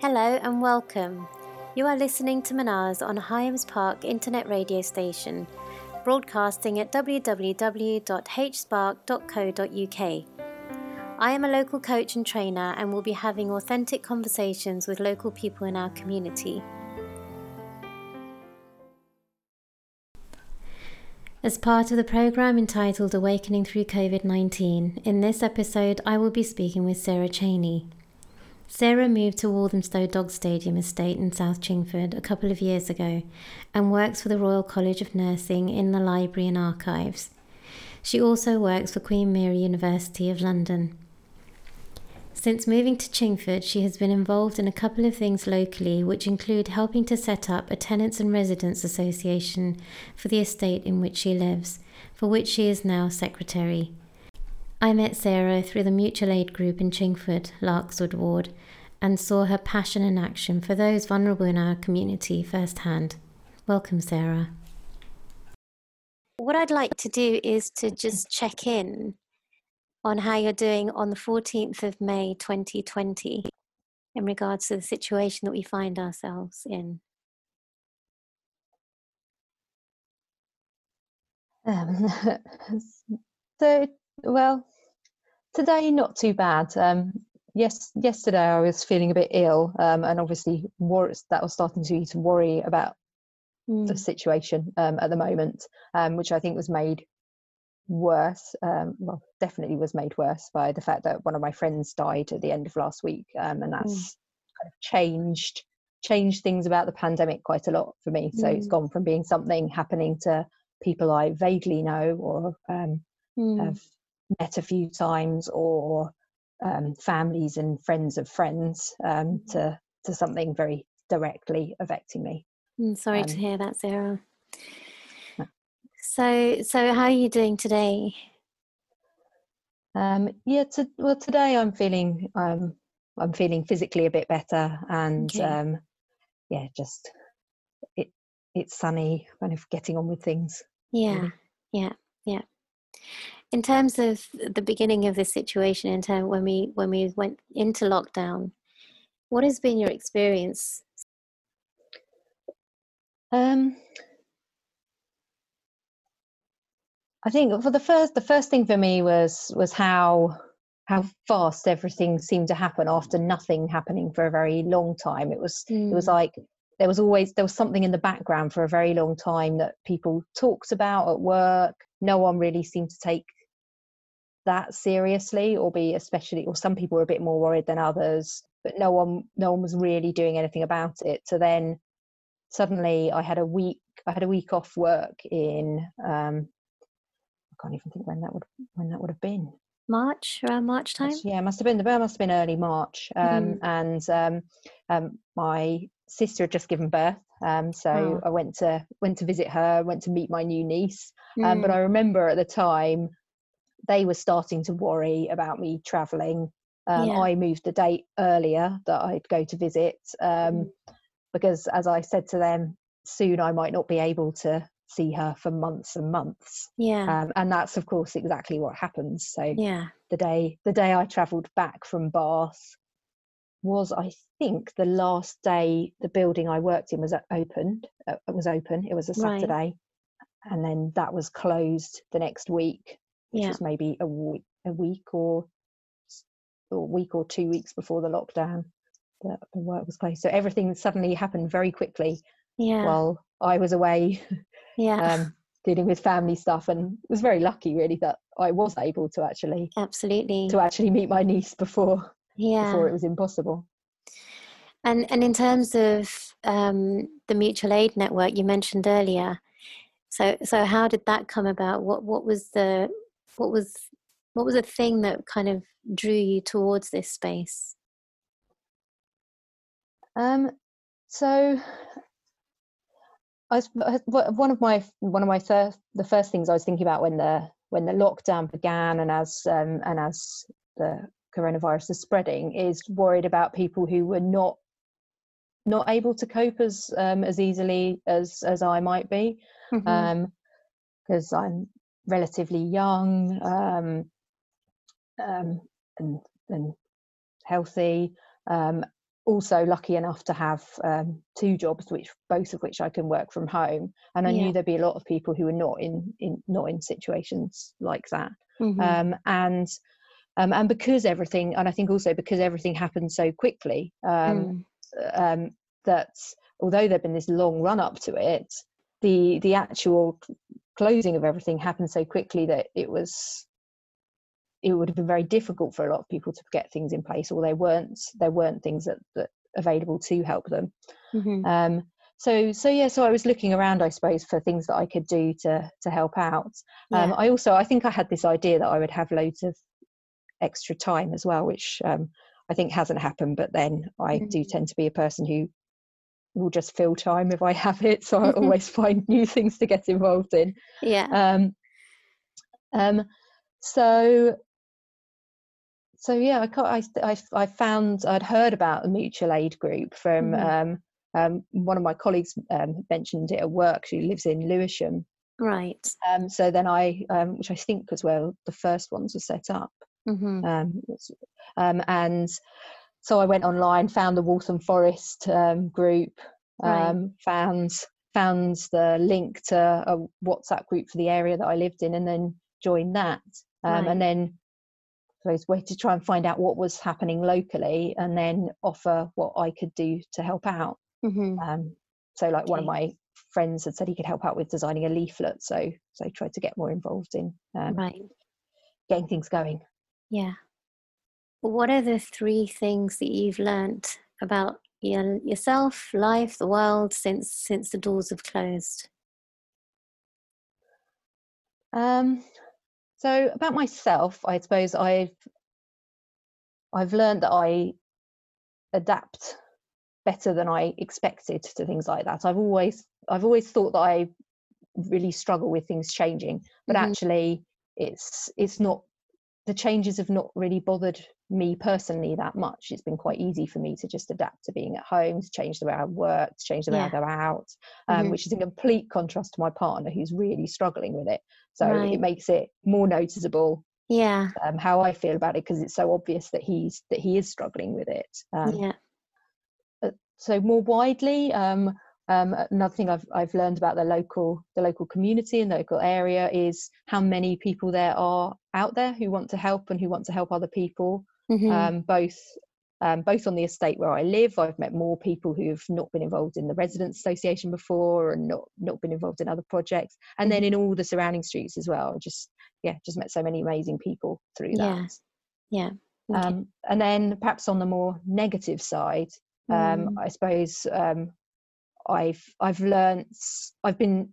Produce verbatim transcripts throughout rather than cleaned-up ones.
Hello and welcome. You are listening to Manars on Hyams Park Internet Radio Station, broadcasting at w w w dot h spark dot co dot u k. I am a local coach and trainer and will be having authentic conversations with local people in our community. As part of the programme entitled Awakening Through COVID nineteen, in this episode I will be speaking with Sarah Cheney. Sarah moved to Walthamstow Dog Stadium Estate in South Chingford a couple of years ago and works for the Royal College of Nursing in the Library and Archives. She also works for Queen Mary University of London. Since moving to Chingford, she has been involved in a couple of things locally, which include helping to set up a Tenants and Residents Association for the estate in which she lives, for which she is now secretary. I met Sarah through the mutual aid group in Chingford, Larkswood Ward, and saw her passion and action for those vulnerable in our community firsthand. Welcome, Sarah. What I'd like to do is to just check in on how you're doing on the fourteenth of May twenty twenty in regards to the situation that we find ourselves in. Um, so, well, today not too bad. Um, yes, yesterday I was feeling a bit ill, um, and obviously wor- that was starting to, to worry about mm. the situation um, at the moment, um, which I think was made worse. Um, well, definitely was made worse by the fact that one of my friends died at the end of last week, um, and that's mm. kind of changed changed things about the pandemic quite a lot for me. So mm. it's gone from being something happening to people I vaguely know or um, mm. have met a few times, or um, families and friends of friends, um, to to something very directly affecting me. I'm sorry um, to hear that, Sarah. So, so how are you doing today? Um, yeah, to, well, today I'm feeling um, I'm feeling physically a bit better, and okay. um, yeah, just it it's sunny, kind of getting on with things. Yeah, really. yeah, yeah. In terms of the beginning of this situation, in terms when we when we went into lockdown, what has been your experience? Um, I think for the first the first thing for me was was how how fast everything seemed to happen after nothing happening for a very long time. It was mm. it was like there was always there was something in the background for a very long time that people talked about at work. No one really seemed to take that seriously, or be especially, or some people were a bit more worried than others, but no one no one was really doing anything about it. So then suddenly I had a week I had a week off work in um I can't even think when that would when that would have been. March, around March time. Yeah, it must have been the must have been early March. Um, mm. And um, um, my sister had just given birth, um, so oh. I went to went to visit her, went to meet my new niece. Mm. Um, but I remember at the time they were starting to worry about me travelling. Um, yeah. I moved the date earlier that I'd go to visit, um, mm. because, as I said to them, soon I might not be able to see her for months and months. Yeah. Um, and that's of course exactly what happens. So yeah. the day the day I travelled back from Bath was, I think, the last day the building I worked in was opened. Uh, it was open. It was a Saturday, right. And then that was closed the next week, which yeah. was maybe a week, a week or a week or two weeks before the lockdown. The, the work was closed, so everything suddenly happened very quickly. Yeah. While I was away. Yeah. um, dealing with family stuff, and was very lucky really that I was able to actually absolutely to actually meet my niece before yeah. before it was impossible. And and in terms of um, the mutual aid network you mentioned earlier, so so how did that come about? What what was the what was what was the thing that kind of drew you towards this space? Um, so. I was, one of my one of my first the first things I was thinking about when the when the lockdown began, and as um, and as the coronavirus is spreading, is worried about people who were not not able to cope as um, as easily as as I might be, because mm-hmm. um, I'm relatively young um, um, and and healthy. Um, also lucky enough to have um, two jobs, which both of which I can work from home. And I Yeah. knew there'd be a lot of people who were not in, in not in situations like that. Mm-hmm. Um, and um, and because everything, and I think also because everything happened so quickly, um, mm. um, that although there'd been this long run up to it, the the actual closing of everything happened so quickly that it was it would have been very difficult for a lot of people to get things in place, or they weren't there weren't things that, that available to help them. Mm-hmm. Um, so so yeah, so I was looking around, I suppose, for things that I could do to to help out. Um, Yeah. I also I think I had this idea that I would have loads of extra time as well, which um, I think hasn't happened. But then I Mm-hmm. do tend to be a person who will just fill time if I have it, so I always find new things to get involved in. Yeah. Um, um, so. So yeah, I, I, I found I'd heard about a mutual aid group from Mm-hmm. um, um, one of my colleagues um, mentioned it at work. She lives in Lewisham. Right. Um, so then I, um, which I think was where the first ones were set up. Mm-hmm. Um, um, and so I went online, found the Waltham Forest um, group, um, Right. found found the link to a WhatsApp group for the area that I lived in, and then joined that. Um, Right. And then I was way to try and find out what was happening locally, and then offer what I could do to help out. Mm-hmm. Um, so, like Okay. one of my friends had said he could help out with designing a leaflet, so so I tried to get more involved in um, Right. getting things going. Yeah. What are the three things that you've learnt about your, yourself, life, the world since since the doors have closed? Um, so about myself, I suppose I've I've learned that I adapt better than I expected to things like that. I've always I've always thought that I really struggle with things changing, but Mm-hmm. actually it's it's not, the changes have not really bothered me personally that much. It's been quite easy for me to just adapt to being at home, to change the way I work, to change the way Yeah. I go out, um, Mm-hmm. which is in complete contrast to my partner, who's really struggling with it. So Right. it makes it more noticeable Yeah. um, how I feel about it, because it's so obvious that he's that he is struggling with it. Um, Yeah. so more widely, um, um, another thing I've I've learned about the local the local community and local area is how many people there are out there who want to help and who want to help other people. Mm-hmm. Um, both um, both on the estate where I live, I've met more people who've not been involved in the residents' association before and not not been involved in other projects, and Mm-hmm. then in all the surrounding streets as well. Just yeah, just met so many amazing people through Yeah. that. Yeah. Okay. Um, and then perhaps on the more negative side, um, Mm. I suppose um, I've I've learnt I've been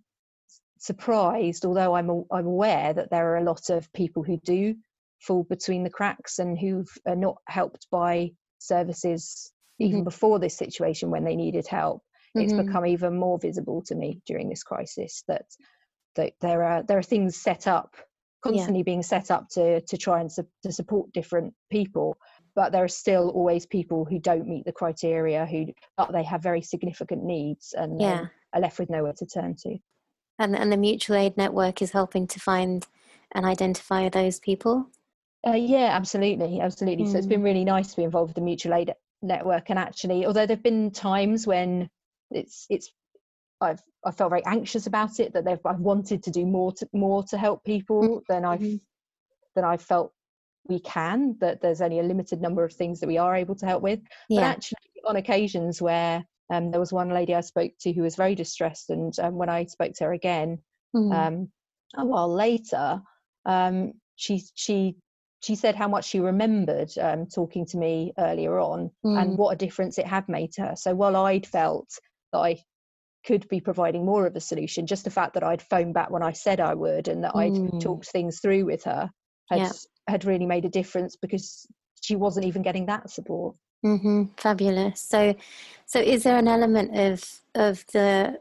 surprised, although I'm I'm aware that there are a lot of people who do fall between the cracks and who are not helped by services even Mm-hmm. before this situation when they needed help. It's Mm-hmm. become even more visible to me during this crisis that that there are there are things set up, constantly Yeah. being set up to to try and su- to support different people, but there are still always people who don't meet the criteria, who but they have very significant needs and Yeah. then are left with nowhere to turn to. And and the mutual aid network is helping to find and identify those people. Uh, yeah, absolutely, absolutely. So it's Mm. been really nice to be involved with the mutual aid network, and actually, although there've been times when it's it's I've I felt very anxious about it, that they've I've wanted to do more to more to help people than I've Mm-hmm. than I felt we can, that there's only a limited number of things that we are able to help with. But Yeah. actually on occasions where um, there was one lady I spoke to who was very distressed, and um, when I spoke to her again Mm. um, a while later, um, she she she said how much she remembered um, talking to me earlier on Mm. and what a difference it had made to her. So while I'd felt that I could be providing more of a solution, just the fact that I'd phoned back when I said I would and that I'd Mm. talked things through with her had Yeah. had really made a difference, because she wasn't even getting that support. Mm-hmm. Fabulous. So, so is there an element of of the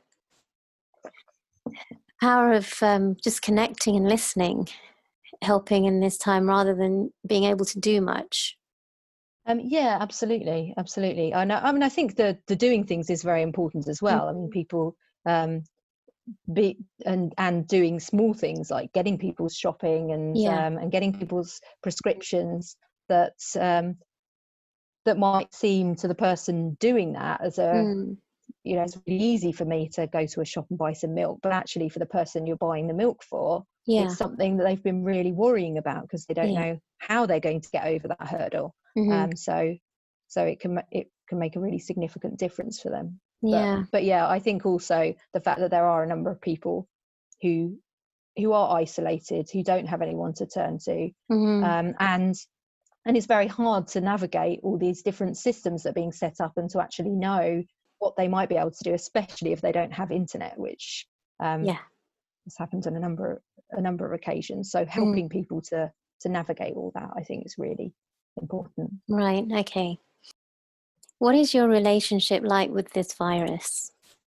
power of um, just connecting and listening, helping in this time rather than being able to do much? Um, yeah, absolutely, absolutely. I know. I mean, I think the the doing things is very important as well. I mean, people um, be and and doing small things like getting people's shopping and Yeah. um, and getting people's prescriptions that um, that might seem to the person doing that as a, Mm. you know, it's really easy for me to go to a shop and buy some milk, but actually for the person you're buying the milk for, Yeah. it's something that they've been really worrying about because they don't Yeah. know how they're going to get over that hurdle. Mm-hmm. Um, so, so it can it can make a really significant difference for them. Yeah. But, but yeah, I think also the fact that there are a number of people who who are isolated, who don't have anyone to turn to, Mm-hmm. um, and and it's very hard to navigate all these different systems that are being set up and to actually know what they might be able to do, especially if they don't have internet, which um, Yeah. has happened on a number a number of occasions. So helping mm. people to to navigate all that, I think, is really important. Right. Okay. What is your relationship like with this virus?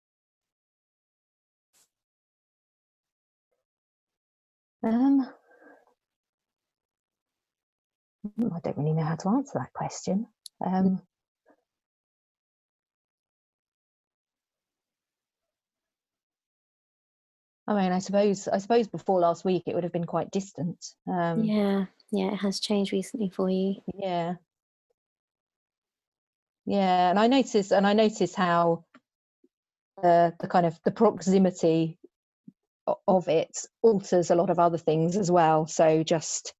Um, I don't really know how to answer that question. Um, I mean, I suppose, I suppose before last week it would have been quite distant. Um, yeah, yeah, it has changed recently for you. Yeah, yeah, and I noticed, and I noticed how uh, the kind of the proximity of it alters a lot of other things as well. So just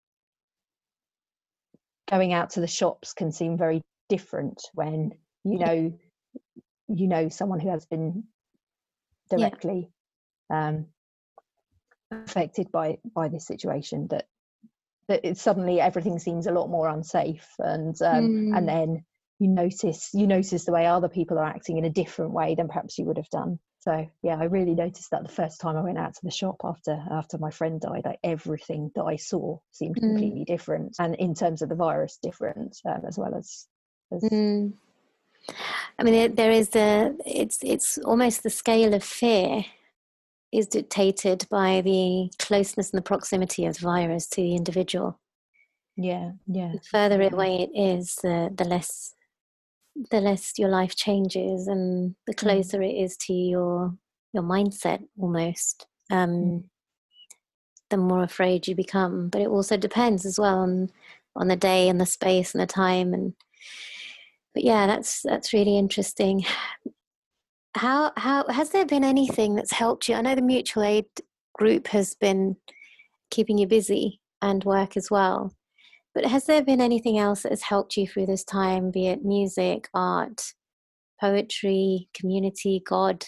going out to the shops can seem very different when you know you know someone who has been directly yeah. um, affected by by this situation. That that it, suddenly everything seems a lot more unsafe, and um, mm. and then you notice you notice the way other people are acting in a different way than perhaps you would have done. So yeah, I really noticed that the first time I went out to the shop after after my friend died. Like everything that I saw seemed mm. completely different, and in terms of the virus, different um, as well as. as mm. I mean, there, there is a. It's it's almost the scale of fear is dictated by the closeness and the proximity of the virus to the individual. Yeah, yeah. The further yeah. away it is, the the less. the less your life changes and the closer mm. it is to your your mindset almost um mm. the more afraid you become. But it also depends as well on on the day and the space and the time. And but yeah, that's that's really interesting. How how has there been anything that's helped you? I know the mutual aid group has been keeping you busy and work as well. But has there been anything else that has helped you through this time, be it music, art, poetry, community, God?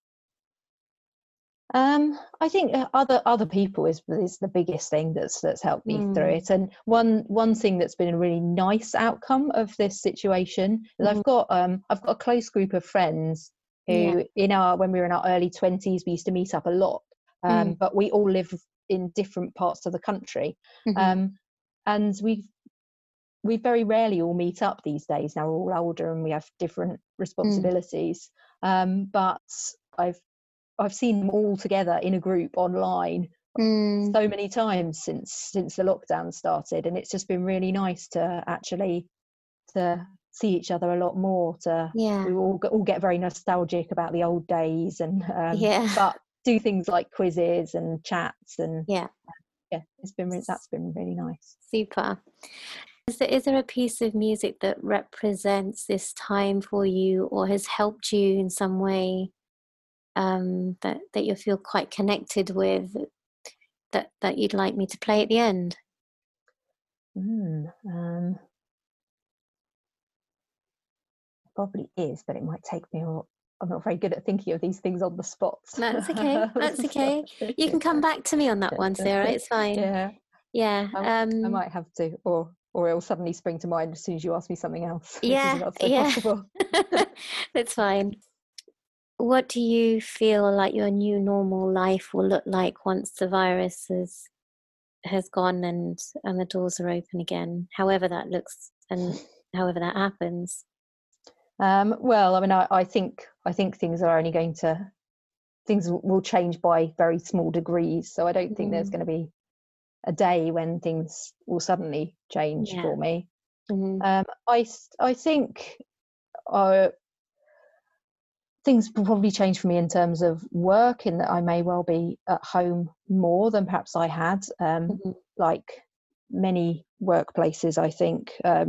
Um, I think other other people is is the biggest thing that's that's helped me mm. through it. And one one thing that's been a really nice outcome of this situation is mm. I've got um I've got a close group of friends who yeah. in our when we were in our early twenties we used to meet up a lot, um, mm. but we all live in different parts of the country. Mm-hmm. Um, And we we very rarely all meet up these days. Now we're all older and we have different responsibilities. Mm. Um, but I've I've seen them all together in a group online mm. so many times since since the lockdown started, and it's just been really nice to actually to see each other a lot more. To yeah. we all all get very nostalgic about the old days, and um, yeah. but do things like quizzes and chats and yeah. yeah, it's been that's been really nice. Super. Is there, is there a piece of music that represents this time for you or has helped you in some way um, that that you feel quite connected with, that that you'd like me to play at the end? Mm, um, probably is, but it might take me a I'm not very good at thinking of these things on the spot. That's okay. That's okay. You can come back to me on that one, Sarah. It's fine. Yeah. Yeah. I, um, I might have to, or or it'll suddenly spring to mind as soon as you ask me something else. Yeah. Which is not so yeah. possible. That's fine. What do you feel like your new normal life will look like once the virus has has gone and and the doors are open again? However that looks and however that happens. Um, well, I mean, I, I think I think things are only going to things will change by very small degrees. So I don't think mm. there's going to be a day when things will suddenly change yeah. for me. Mm-hmm. Um, I I think uh, things will probably change for me in terms of work, in that I may well be at home more than perhaps I had. Um, mm-hmm. Like many workplaces, I think um,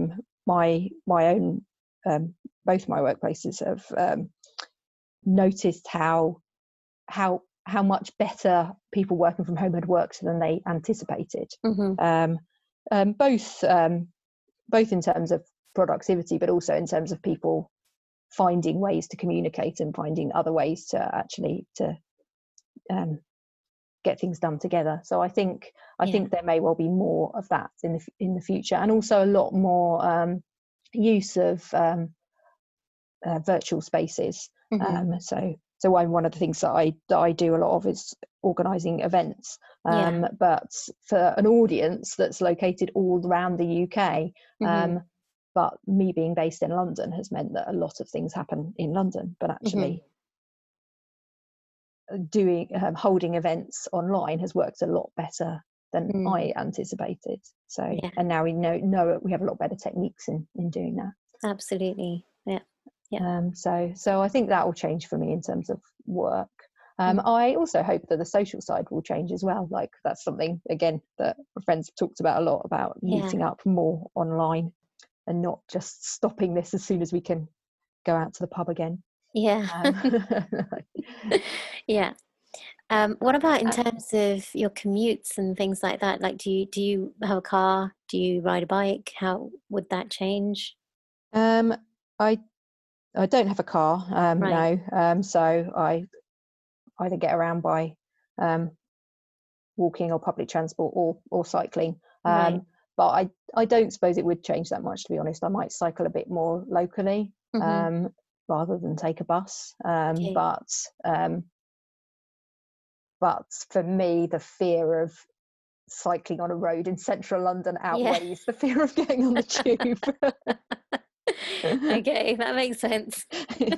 my my own um, both my workplaces have um, noticed how how how much better people working from home had worked than they anticipated. Mm-hmm. Um, um, both um, both in terms of productivity, but also in terms of people finding ways to communicate and finding other ways to actually to um, get things done together. So I think I Yeah. think there may well be more of that in the in the future, and also a lot more um, use of um, uh, virtual spaces. Mm-hmm. Um, so so one one of the things that I that I do a lot of is organising events. Um, Yeah. but for an audience that's located all around the U K. Mm-hmm. Um, but me being based in London has meant that a lot of things happen in London, but actually Mm-hmm. doing um, holding events online has worked a lot better than Mm. I anticipated. So Yeah. and now we know know we have a lot better techniques in in doing that. Absolutely. Yeah. Yeah. Um, so so I think that will change for me in terms of work. Um, Mm. I also hope that the social side will change as well. Like that's something again that my friends have talked about a lot, about Yeah. meeting up more online and not just stopping this as soon as we can go out to the pub again. Yeah. Um, Yeah. Um, what about in uh, terms of your commutes and things like that? Like, do you do you have a car? Do you ride a bike? How would that change? um, I I don't have a car, um, Right. no. Um, so I either get around by um, walking or public transport or or cycling. Right. Um, but I I don't suppose it would change that much, to be honest. I might cycle a bit more locally Mm-hmm. um, rather than take a bus. Um, Okay. but um, but for me, the fear of cycling on a road in central London Yeah. outweighs the fear of getting on the tube. Okay, that makes sense.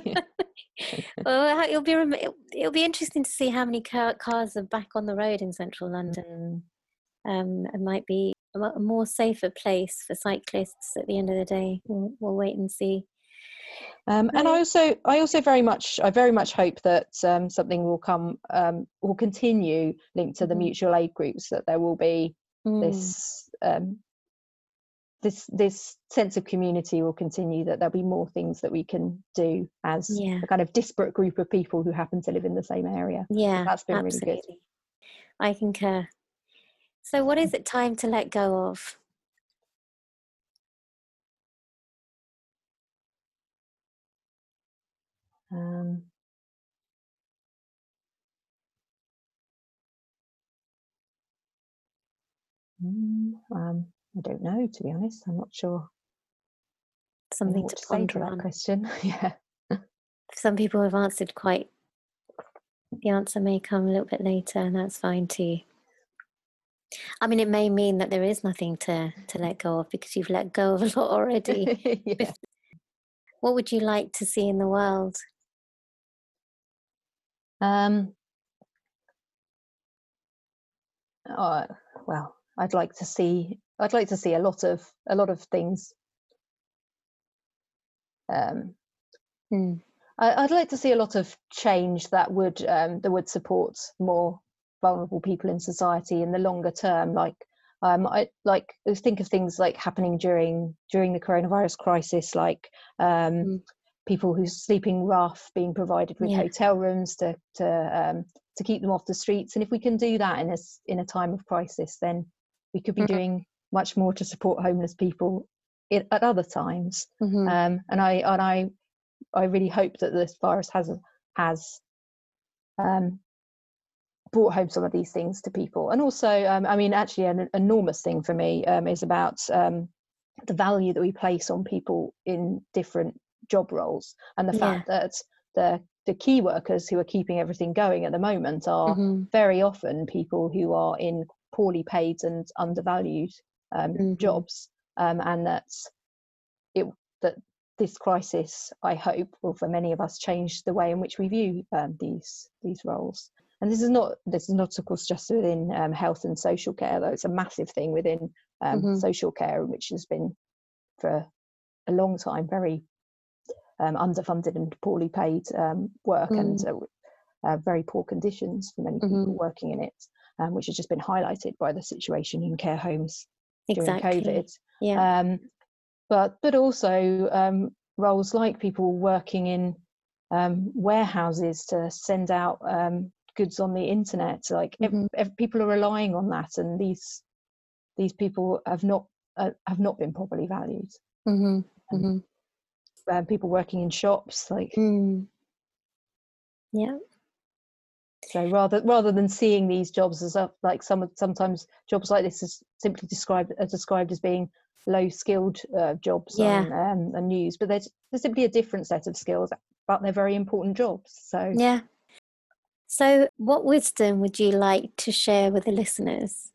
Well, it'll be rem- it'll it'll be interesting to see how many car- cars are back on the road in central London. Mm. Um, it might be a mo- a more safer place for cyclists at the end of the day. We'll, we'll wait and see. Um, and I So, also, I also very much, I very much hope that um, something will come, um, will continue linked to the mhm. mutual aid groups. That there will be Mm, this, um, this, this sense of community will continue. That there'll be more things that we can do as yeah, a kind of disparate group of people who happen to live in the same area. yeah, That's been really good. absolutely. I concur. So, what is it time to let go of? Um, mm, um, I don't know, to be honest. I'm not sure. I don't know Something what to to say to ponder that on. question. Yeah. Some people have answered quite, the answer may come a little bit later, and that's fine too. I mean, it may mean that there is nothing to, to let go of because you've let go of a lot already. Yeah. What would you like to see in the world? Um, uh, well, I'd like to see. I'd like to see a lot of a lot of things. Um, Mm, I, I'd like to see a lot of change that would um, that would support more vulnerable people in society in the longer term. Like, um, I like think of things like happening during during the coronavirus crisis, like um, mm, people who's sleeping rough being provided with yeah. hotel rooms to to um, to keep them off the streets. And if we can do that in a in a time of crisis, then we could be Mm, doing much more to support homeless people in, at other times. mm-hmm. Um, and I and I I really hope that this virus has has um, brought home some of these things to people. And also, um, I mean, actually, an enormous thing for me um, is about um, the value that we place on people in different job roles, and the Yeah. fact that the the key workers who are keeping everything going at the moment are Mm-hmm. very often people who are in poorly paid and undervalued um, Mm-hmm. jobs, um, and that it that this crisis, I hope, will for many of us change the way in which we view um, these these roles. And this is not this is not, of course, just within um, health and social care, though it's a massive thing within um, Mm-hmm. social care, which has been for a long time very um, underfunded and poorly paid um, work, and Mm, uh, uh, very poor conditions for many mm-hmm. people working in it, um, which has just been highlighted by the situation in care homes during Exactly. COVID. Yeah. Um, but but also um, roles like people working in um, warehouses to send out um, goods on the internet. Like Mm-hmm. ev- ev- people are relying on that, and these these people have not uh, have not been properly valued. Mm-hmm. And, Mm-hmm. uh, people working in shops, like Mm. Yeah. so rather rather than seeing these jobs as a, like some sometimes jobs like this is simply described are described as being low skilled uh, jobs Yeah. on um, the news, but they're, they're simply a different set of skills, but they're very important jobs. So Yeah. So what wisdom would you like to share with the listeners?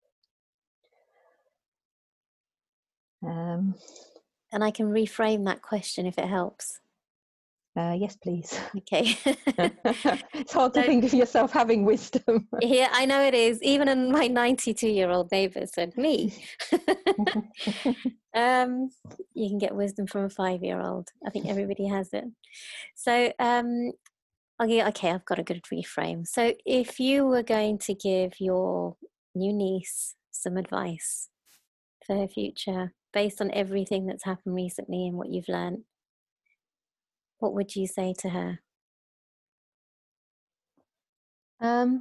um, And I can reframe that question if it helps. uh, yes, please. Okay. It's hard to So- think of yourself having wisdom. Yeah, I know it is. Even in my ninety-two-year-old neighbour said, me. um, you can get wisdom from a five-year-old. I think everybody has it. So, um, okay, okay, I've got a good reframe. So if you were going to give your new niece some advice for her future, based on everything that's happened recently and what you've learned, what would you say to her? Um,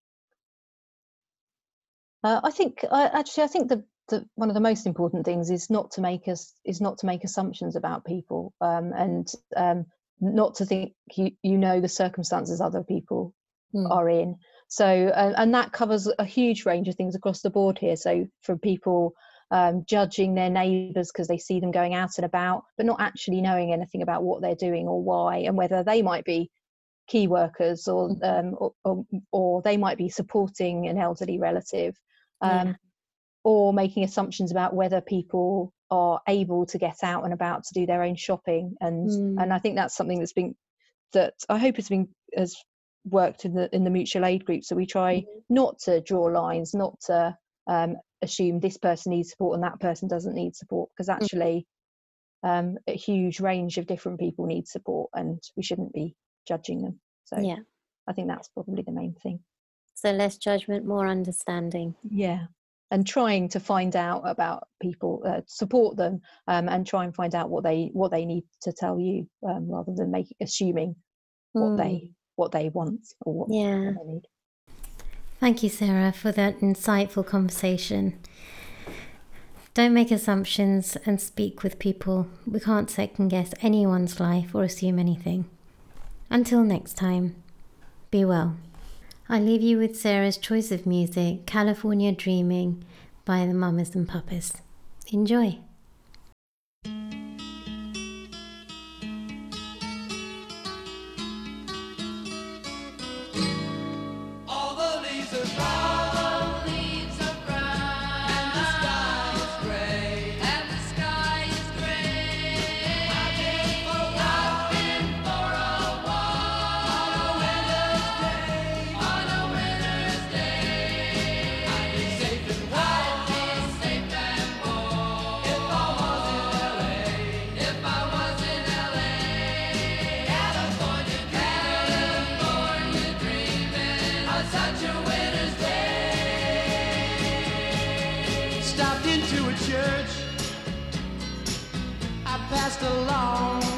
uh, I think I, actually I think the, the one of the most important things is not to make us is not to make assumptions about people, um, and um, not to think you you know the circumstances other people Mm. are in. So uh, and that covers a huge range of things across the board here. So from people um, judging their neighbours because they see them going out and about, but not actually knowing anything about what they're doing or why, and whether they might be key workers or um, or, or, or they might be supporting an elderly relative, um, Yeah. or making assumptions about whether people are able to get out and about to do their own shopping. And Mm. and I think that's something that's been that I hope has been has worked in the in the mutual aid group. So we try Mm-hmm. not to draw lines, not to um, assume this person needs support and that person doesn't need support, because actually um, a huge range of different people need support, and we shouldn't be judging them. So Yeah. I think that's probably the main thing. So less judgment, more understanding. Yeah. And trying to find out about people, uh, support them, um, and try and find out what they what they need to tell you, um, rather than make assuming what Mm. they what they want or what, Yeah. what they need. Thank you, Sarah, for that insightful conversation. Don't make assumptions and speak with people. We can't second guess anyone's life or assume anything. Until next time, be well. I leave you with Sarah's choice of music, California Dreaming by the Mamas and Papas. Enjoy. All the leaves are brown, leaves are brown, and the sky is gray, and the sky is gray. I've been for a walk, I've been for a walk on a winter's day, on a winter's day. I'd be safe and warm, I'd be safe and warm if I was in L A, if I was in L A. California, California dreaming on such a winter's day. Stopped into a church. I passed along